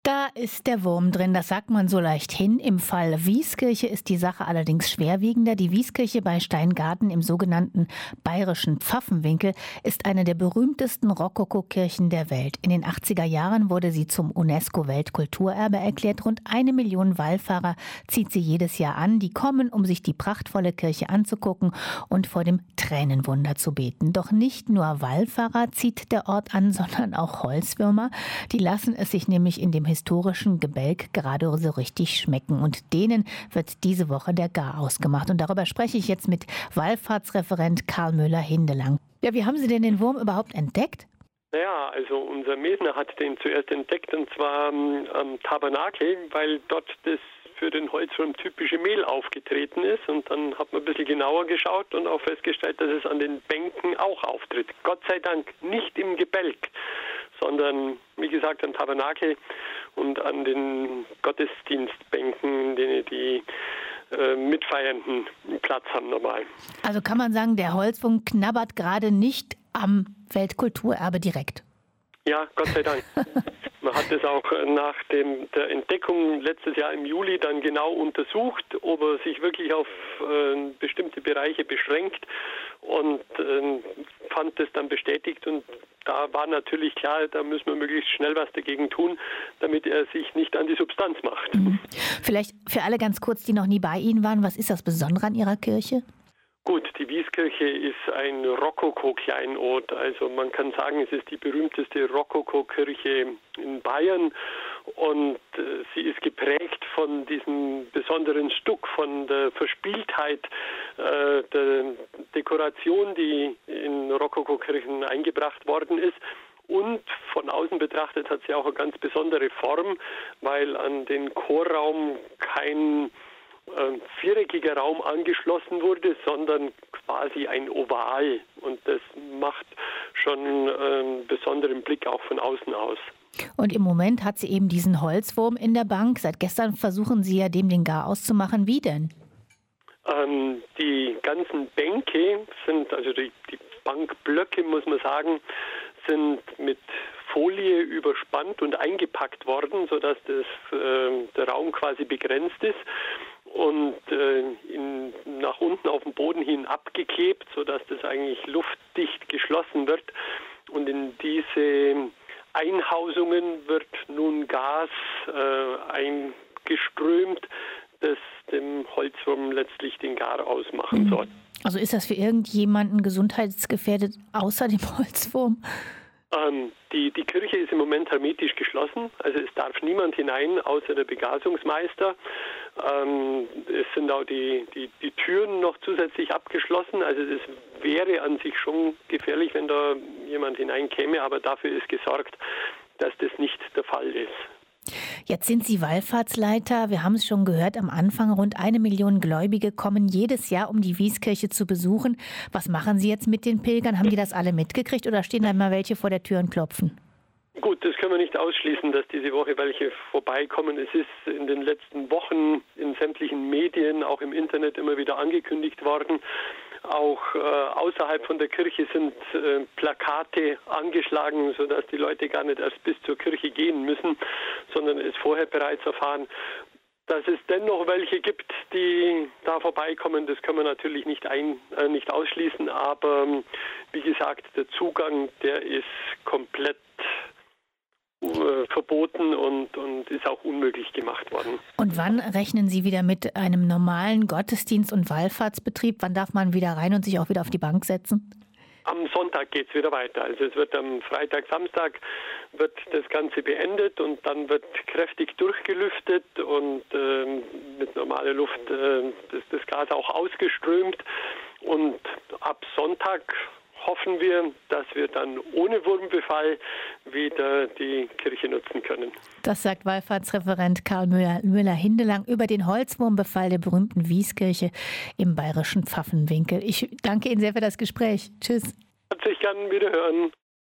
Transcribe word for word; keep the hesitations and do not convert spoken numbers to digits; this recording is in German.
Da ist der Wurm drin, das sagt man so leicht hin. Im Fall Wieskirche ist die Sache allerdings schwerwiegender. Die Wieskirche bei Steingarten im sogenannten bayerischen Pfaffenwinkel ist eine der berühmtesten Rokokokirchen der Welt. In den achtziger Jahren wurde sie zum UNESCO-Weltkulturerbe erklärt. Rund eine Million Wallfahrer zieht sie jedes Jahr an. Die kommen, um sich die prachtvolle Kirche anzugucken und vor dem Tränenwunder zu beten. Doch nicht nur Wallfahrer zieht der Ort an, sondern auch Holzwürmer. Die lassen es sich nämlich in dem historischen Gebälk gerade so richtig schmecken. Und denen wird diese Woche der Gar ausgemacht. Und darüber spreche ich jetzt mit Wallfahrtsreferent Karl Müller-Hindelang. Ja, wie haben Sie denn den Wurm überhaupt entdeckt? Naja, also unser Mesner hat den zuerst entdeckt, und zwar am ähm, Tabernakel, weil dort das für den Holzwurm typische Mehl aufgetreten ist. Und dann hat man ein bisschen genauer geschaut und auch festgestellt, dass es an den Bänken auch auftritt. Gott sei Dank nicht im Gebälk, sondern, wie gesagt, am Tabernakel und an den Gottesdienstbänken, denen die äh, Mitfeiernden Platz haben normal. Also kann man sagen, der Holzwurm knabbert gerade nicht am Weltkulturerbe direkt? Ja, Gott sei Dank. Man hat es auch nach dem, der Entdeckung letztes Jahr im Juli dann genau untersucht, ob er sich wirklich auf äh, bestimmte Bereiche beschränkt, und äh, fand es dann bestätigt. Und da war natürlich klar, da müssen wir möglichst schnell was dagegen tun, damit er sich nicht an die Substanz macht. Mhm. Vielleicht für alle ganz kurz, die noch nie bei Ihnen waren, was ist das Besondere an Ihrer Kirche? Gut, die Wieskirche ist ein Rokoko-Kleinod. Also man kann sagen, es ist die berühmteste Rokoko-Kirche in Bayern. Und äh, sie ist geprägt von diesem besonderen Stuck, von der Verspieltheit äh, der Dekoration, die in Rokoko-Kirchen eingebracht worden ist. Und von außen betrachtet hat sie auch eine ganz besondere Form, weil an den Chorraum kein Ein viereckiger Raum angeschlossen wurde, sondern quasi ein Oval. Und das macht schon einen besonderen Blick auch von außen aus. Und im Moment hat sie eben diesen Holzwurm in der Bank. Seit gestern versuchen Sie ja, dem den Gar auszumachen. Wie denn? Ähm, die ganzen Bänke sind, also die, die Bankblöcke, muss man sagen, sind mit Folie überspannt und eingepackt worden, sodass das, äh, der Raum quasi begrenzt ist. Und äh, in, nach unten auf den Boden hin abgeklebt, sodass das eigentlich luftdicht geschlossen wird. Und in diese Einhausungen wird nun Gas äh, eingeströmt, das dem Holzwurm letztlich den Gar ausmachen soll. Also ist das für irgendjemanden gesundheitsgefährdet außer dem Holzwurm? Ähm, die, die Kirche ist im Moment hermetisch geschlossen, also es darf niemand hinein, außer der Begasungsmeister. Ähm, es sind auch die, die, die Türen noch zusätzlich abgeschlossen, also es wäre an sich schon gefährlich, wenn da jemand hineinkäme, aber dafür ist gesorgt, dass das nicht der Fall ist. Jetzt sind Sie Wallfahrtsleiter. Wir haben es schon gehört am Anfang. Rund eine Million Gläubige kommen jedes Jahr, um die Wieskirche zu besuchen. Was machen Sie jetzt mit den Pilgern? Haben die das alle mitgekriegt oder stehen da mal welche vor der Tür und klopfen? Gut, das können wir nicht ausschließen, dass diese Woche welche vorbeikommen. Es ist in den letzten Wochen in sämtlichen Medien, auch im Internet immer wieder angekündigt worden. Auch äh, außerhalb von der Kirche sind äh, Plakate angeschlagen, sodass die Leute gar nicht erst bis zur Kirche gehen müssen, sondern es vorher bereits erfahren. Dass es dennoch welche gibt, die da vorbeikommen, das kann man natürlich nicht, ein, äh, nicht ausschließen. Aber ähm, wie gesagt, der Zugang, der ist komplett äh, verboten und, und ist auch unmöglich gemacht worden. Und wann rechnen Sie wieder mit einem normalen Gottesdienst- und Wallfahrtsbetrieb? Wann darf man wieder rein und sich auch wieder auf die Bank setzen? Am Sonntag geht es wieder weiter. Also es wird am Freitag, Samstag wird das Ganze beendet und dann wird kräftig durchgelüftet und äh, mit normaler Luft äh, das, das Gas auch ausgeströmt. Und ab Sonntag hoffen wir, dass wir dann ohne Wurmbefall wieder die Kirche nutzen können. Das sagt Wallfahrtsreferent Karl Müller-Hindelang über den Holzwurmbefall der berühmten Wieskirche im bayerischen Pfaffenwinkel. Ich danke Ihnen sehr für das Gespräch. Tschüss. Herzlich gern wiederhören.